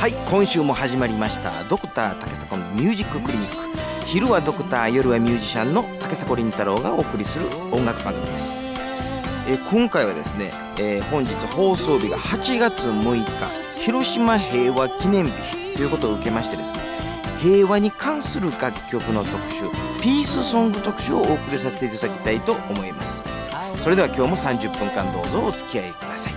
はい、今週も始まりましたドクター竹迫のミュージッククリニック。昼はドクター、夜はミュージシャンの竹迫倫太郎がお送りする音楽番組です。今回はですね、本日放送日が8月6日広島平和記念日ということを受けましてですね、平和に関する楽曲の特集、ピースソング特集をお送りさせていただきたいと思います。それでは今日も30分間どうぞお付き合いください。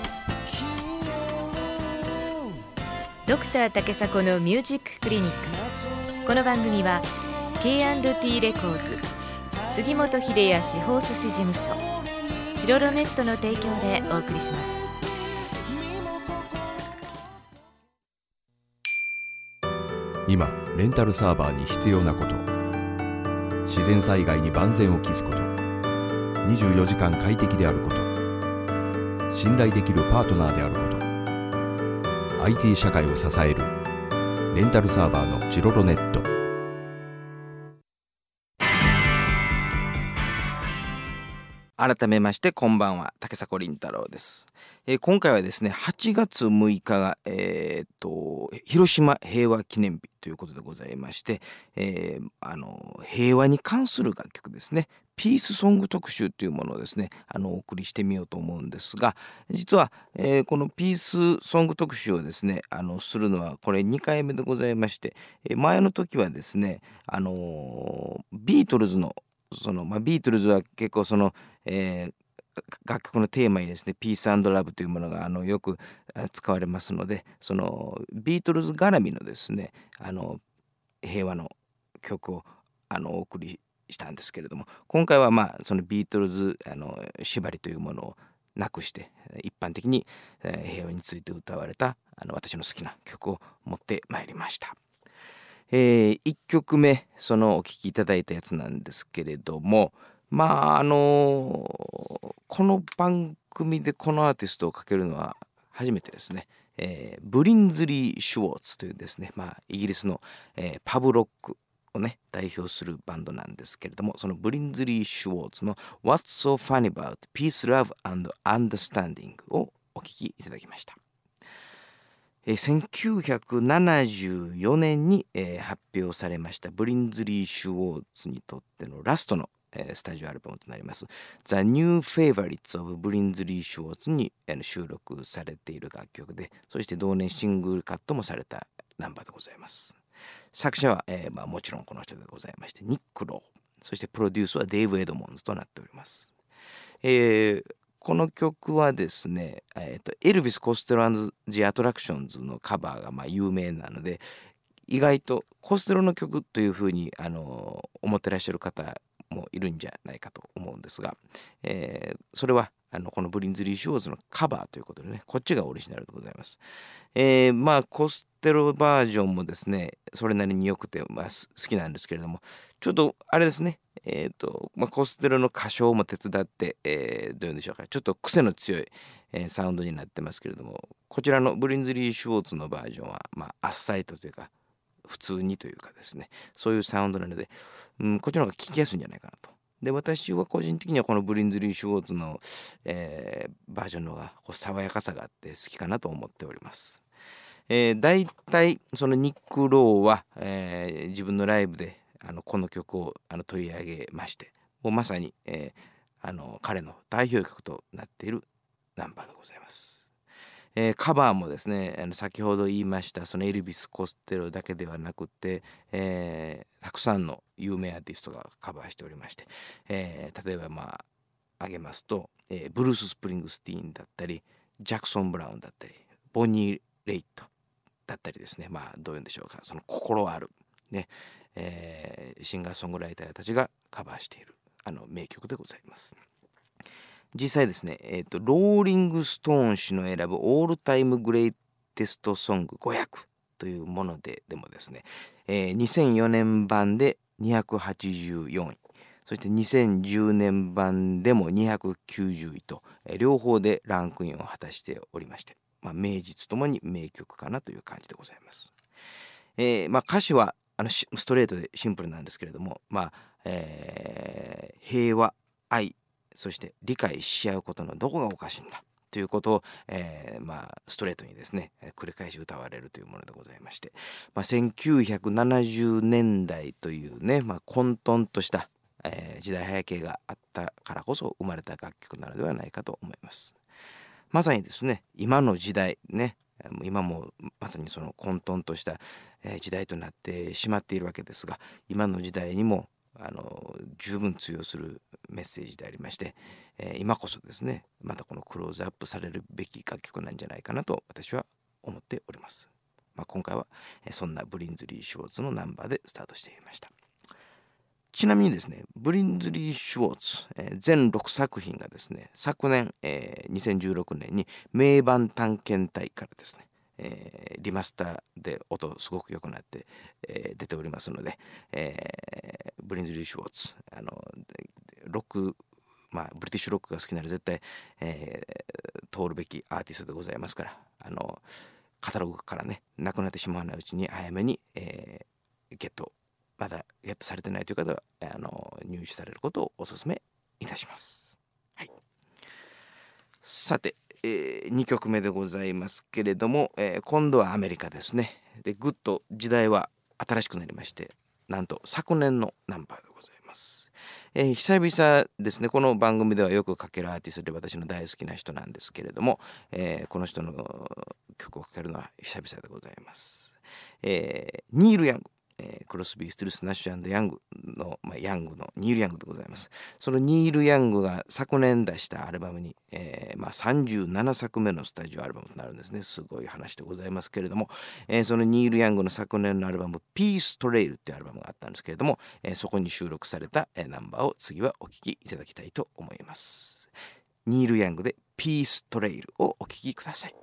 ドクター竹迫のミュージッククリニック。この番組は K&T レコーズ、杉本秀哉司法書士事務所、シロロネットの提供でお送りします。 今レンタルサーバーに必要なこと、自然災害に万全を期すこと、24時間快適であること、信頼できるパートナーであること、IT 社会を支えるレンタルサーバーのチロロネット。 改めましてこんばんは、竹迫倫太郎です。今回はですね8月6日が、広島平和記念日ということでございまして、平和に関する楽曲ですね、ピースソング特集というものをですねお送りしてみようと思うんですが、実は、このピースソング特集をですねするのはこれ2回目でございまして、前の時はですねビートルズのビートルズは結構楽曲のテーマにですねピース&ラブというものがよく使われますので、そのビートルズ絡みのですね平和の曲をお送りしたんですけれども、今回はそのビートルズ縛りというものをなくして一般的に平和について歌われた私の好きな曲を持ってまいりました。1曲目お聴きいただいたやつなんですけれども、この番組でこのアーティストをかけるのは初めてですね。ブリンズリー・シュウォーツというですね、イギリスの、パブロックをね代表するバンドなんですけれども、そのブリンズリー・シュウォーツの What's So Funny About Peace, Love and Understanding をお聴きいただきました。1974年に、発表されましたブリンズリー・シュウォーツにとってのラストのスタジオアルバムとなります The New Favorites of ブリンズリー・シュウォーツに収録されている楽曲で、そして同年シングルカットもされたナンバーでございます。作者は、もちろんこの人でございまして、ニック・ロー、そしてプロデュースはデイブ・エドモンズとなっております。この曲はですね、エルビス・コステロ&ジ・アトラクションズのカバーが有名なので、意外とコステロの曲というふうに思ってらっしゃる方もいるんじゃないかと思うんですが、それはこのブリンズリー・シュウォーズのカバーということでね、こっちがオリジナルでございます。コステロバージョンもですねそれなりに良くて、好きなんですけれども、ちょっとあれですね、コステロの歌唱も手伝って、どういうんでしょうか、ちょっと癖の強い、サウンドになってますけれども、こちらのブリンズリー・シュウォーツのバージョンは、あっさりとというか普通にというかですね、そういうサウンドなので、こっちの方が聴きやすいんじゃないかなと。で、私は個人的にはこのブリンズリー・シュウォーツの、バージョンの方が爽やかさがあって好きかなと思っております。だいたいそのニック・ローは、自分のライブでこの曲を取り上げまして、もうまさに、彼の代表曲となっているナンバーでございます。カバーもですね先ほど言いましたそのエルビス・コステロだけではなくて、たくさんの有名アーティストがカバーしておりまして、例えば挙げますと、ブルース・スプリングスティーンだったりジャクソン・ブラウンだったりボニー・レイトだったりですね、どういうんでしょうか、その心あるね、シンガーソングライターたちがカバーしている名曲でございます。実際ですね、ローリングストーン氏の選ぶオールタイムグレイテストソング500というものでもですね、2004年版で284位、そして2010年版でも290位と、両方でランクインを果たしておりまして、名実ともに名曲かなという感じでございます。歌詞はストレートでシンプルなんですけれども、平和、愛、そして理解し合うことのどこがおかしいんだということを、ストレートにですね繰り返し歌われるというものでございまして、1970年代というね、混沌とした、時代背景があったからこそ生まれた楽曲なのではないかと思います。まさにですね今の時代ね、今もまさにその混沌とした、時代となってしまっているわけですが、今の時代にも十分通用するメッセージでありまして、今こそですねまたこのクローズアップされるべき楽曲なんじゃないかなと私は思っております。今回はそんなブリンズリー・シュウォーツのナンバーでスタートしていました。ちなみにですねブリンズリー・シュウォーツ、全6作品がですね昨年、2016年に名盤探検隊からですね、リマスターで音すごく良くなって、出ておりますので、ブリンズリー・シュウォーツロック、ブリティッシュロックが好きなら絶対、通るべきアーティストでございますから、カタログからねなくなってしまわないうちに早めに、まだゲットされてないという方は入手されることをお勧めいたします。はい、さて、2曲目でございますけれども、今度はアメリカですね。でぐっと時代は新しくなりまして、なんと昨年のナンバーでございます。久々ですね。この番組ではよくかけるアーティストで私の大好きな人なんですけれども、この人の曲をかけるのは久々でございます。ニール・ヤング、クロスビー・スティルス・ナッシュ&ヤングの、ヤングのニール・ヤングでございます。そのニール・ヤングが昨年出したアルバムに、37作目のスタジオアルバムとなるんですね。すごい話でございますけれども、そのニール・ヤングの昨年のアルバムピース・トレイルっていうアルバムがあったんですけれども、そこに収録された、ナンバーを次はお聴きいただきたいと思います。ニール・ヤングでピース・トレイルをお聴きください。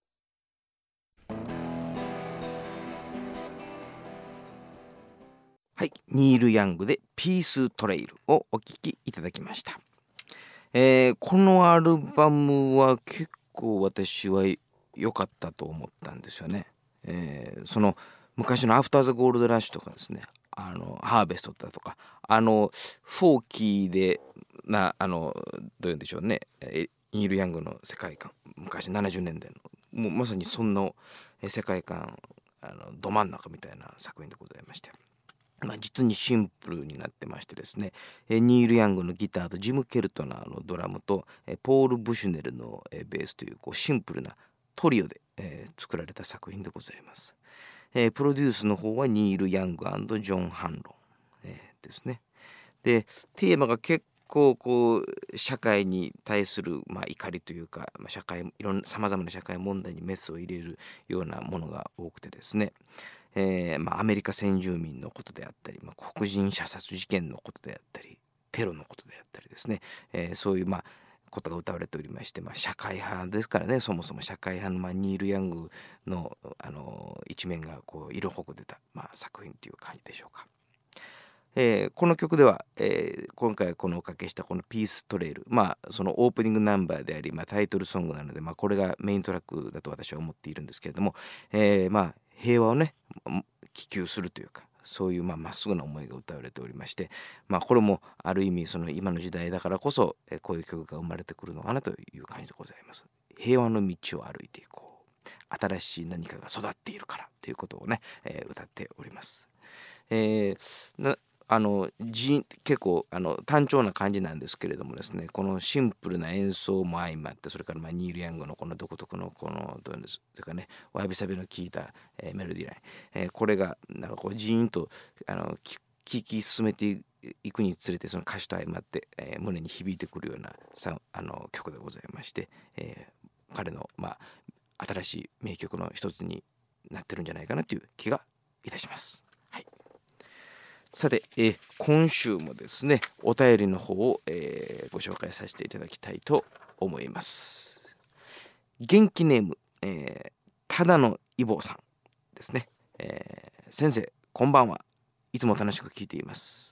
はい、ニール・ヤングでピース・トレイルをお聴きいただきました。このアルバムは結構私は良かったと思ったんですよね。その昔のアフター・ザ・ゴールド・ラッシュとかですね、ハーベストだとか、フォーキーでどういうんでしょうね、ニール・ヤングの世界観、昔70年代のもうまさにそんな世界観ど真ん中みたいな作品でございまして、実にシンプルになってましてですね、ニール・ヤングのギターとジム・ケルトナーのドラムとポール・ブシュネルのベースというシンプルなトリオで作られた作品でございます。プロデュースの方はニール・ヤング&ジョン・ハンロン、ですね。でテーマが結構社会に対する怒りというか、いろんなさまざまな社会問題にメスを入れるようなものが多くてですね、アメリカ先住民のことであったり、黒人射殺事件のことであったり、テロのことであったりですね、そういうことが歌われておりまして、社会派ですからね、そもそも社会派の、ニール・ヤングの、一面が色濃く出た、作品という感じでしょうか。この曲では、今回このおかけしたこのピース・トレイル、そのオープニングナンバーであり、タイトルソングなので、これがメイントラックだと私は思っているんですけれども、平和をね希求するというか、そういうまっすぐな思いが歌われておりまして、これもある意味その今の時代だからこそこういう曲が生まれてくるのかなという感じでございます。平和の道を歩いていこう、新しい何かが育っているからということをね、歌っております。結構単調な感じなんですけれどもですね、このシンプルな演奏も相まって、それからニール・ヤングのこの独特のこのどういうんですというかね、わびさびの効いた、メロディーライン、これがなんかジーンと聴き進めていくにつれて、その歌詞と相まって、胸に響いてくるような曲でございまして、彼の新しい名曲の一つになってるんじゃないかなという気がいたします。さて、今週もですねお便りの方を、ご紹介させていただきたいと思います。元気ネーム、ただのイボさんですね。先生こんばんは。いつも楽しく聞いています。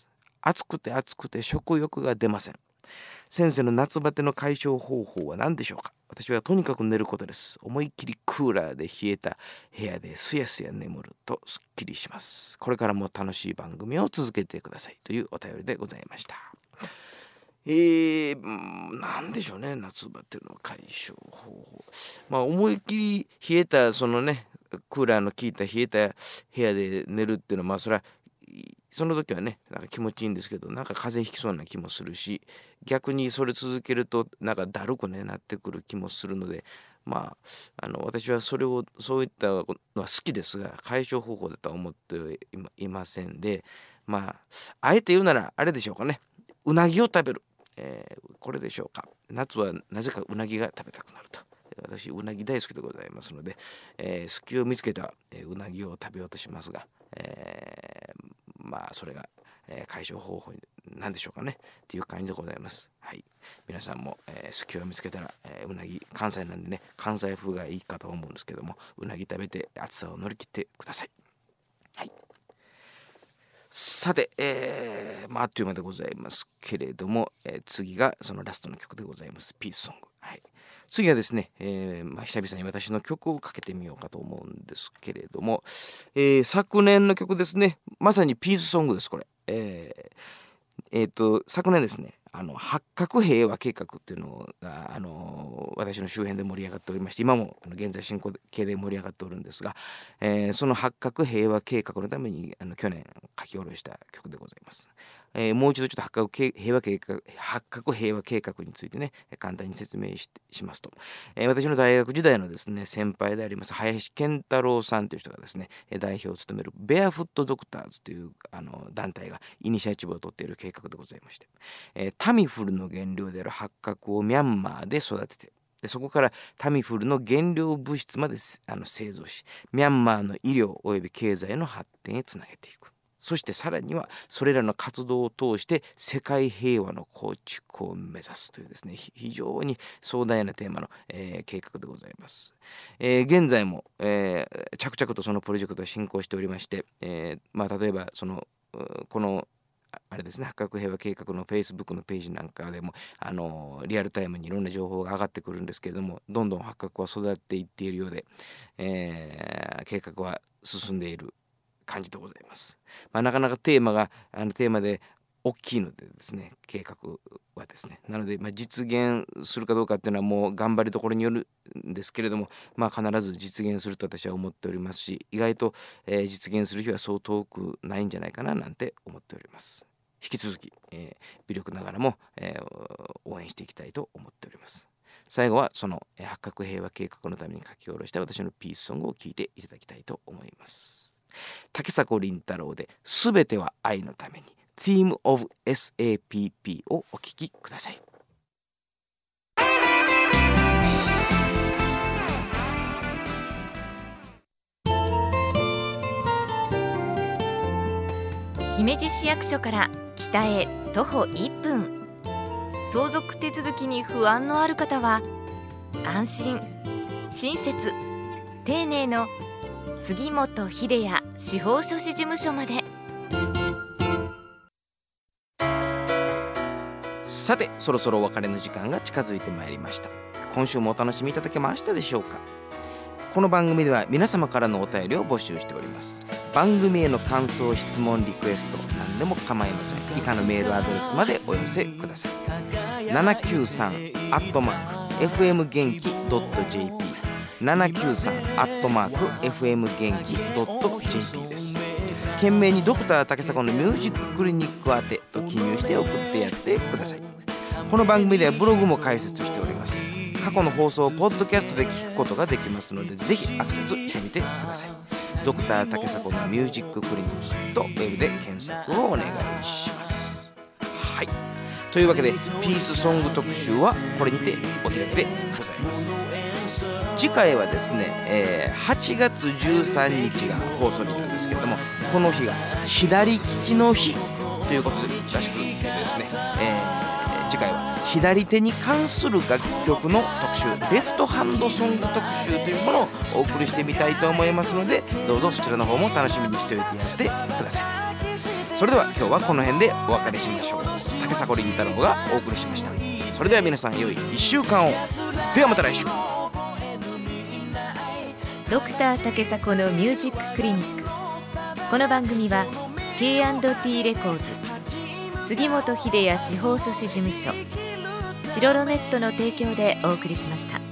暑くて食欲が出ません。先生の夏バテの解消方法は何でしょうか。私はとにかく寝ることです。思いっきりクーラーで冷えた部屋ですやすや眠るとすっきりします。これからも楽しい番組を続けてくださいというお便りでございました。 なんでしょうね、夏バテの解消方法。思いっきり冷えたそのねクーラーの効いた冷えた部屋で寝るっていうのはそれはその時はねなんか気持ちいいんですけど、なんか風邪ひきそうな気もするし、逆にそれ続けるとなんかだるくねなってくる気もするので、私はそういったのは好きですが、解消方法だとは思っていませんで、あえて言うならあれでしょうかね、うなぎを食べる、これでしょうか。夏はなぜかうなぎが食べたくなると。私うなぎ大好きでございますので、隙を見つけたうなぎを食べようとしますが、それが、解消方法なんでしょうかねっていう感じでございます。はい、皆さんも、隙を見つけたら、うなぎ、関西なんでね関西風がいいかと思うんですけども、うなぎ食べて暑さを乗り切ってください。はい、さて、あっという間でございますけれども、次がそのラストの曲でございます。ピースソング。はい、次はですね、久々に私の曲をかけてみようかと思うんですけれども、昨年の曲ですね。まさにピースソングですこれ。昨年ですね、八角平和計画っていうのが、私の周辺で盛り上がっておりまして、今も現在進行形で盛り上がっておるんですが、その八角平和計画のために去年書き下ろした曲でございます。もう一度ちょっと八角平和計画についてね簡単に説明しますと、私の大学時代のですね先輩であります林健太郎さんという人がですね代表を務めるベアフットドクターズという団体がイニシアチブを取っている計画でございまして、タミフルの原料である八角をミャンマーで育てて、でそこからタミフルの原料物質まで製造し、ミャンマーの医療および経済の発展へつなげていく。そしてさらにはそれらの活動を通して世界平和の構築を目指すというですね非常に壮大なテーマの、計画でございます。現在も、着々とそのプロジェクトは進行しておりまして、例えばこのあれですね、八角平和計画の Facebook のページなんかでもリアルタイムにいろんな情報が上がってくるんですけれども、どんどん八角は育っていっているようで、計画は進んでいる感じでございます。なかなかテーマで大きいのでですね、計画はですね、なので実現するかどうかっていうのはもう頑張りどころによるんですけれども、必ず実現すると私は思っておりますし、意外と、実現する日はそう遠くないんじゃないかななんて思っております。引き続き、微力ながらも、応援していきたいと思っております。最後はその八角平和計画のために書き下ろした私のピースソングを聴いていただきたいと思います。竹迫倫太郎ですべては愛のために Theme of SAPP をお聴きください。 姫路市役所から北へ徒歩1分、相続手続きに不安のある方は安心、親切、丁寧の杉本秀也司法書士事務所まで。 さて、そろそろお別れの時間が近づいてまいりました。今週もお楽しみいただけましたでしょうか。この番組では皆様からのお便りを募集しております。番組への感想、質問、リクエスト何でも構いません。以下のメールアドレスまでお寄せください。793@fm元気 .jp793@fm元気 .jp です。懸命にドクター竹迫のミュージッククリニック宛てと記入して送ってやってください。この番組ではブログも開設しております。過去の放送をポッドキャストで聞くことができますので、ぜひアクセスしてみてください。ドクター竹迫のミュージッククリニックとウェブで検索をお願いします。はい、というわけでピースソング特集はこれにてお開きでございます。次回はですね、8月13日が放送日なんですけれども、この日が左利きの日ということでらしくですね、次回は左手に関する楽曲の特集、レフトハンドソング特集というものをお送りしてみたいと思いますので、どうぞそちらの方も楽しみにしておいてやってください。それでは今日はこの辺でお別れしましょう。竹迫倫太郎がお送りしました。それでは皆さん良い1週間を。ではまた来週。 ドクター竹迫のミュージッククリニック。この番組は K&T レコーズ杉本秀哉司法書士事務所チロロネットの提供でお送りしました。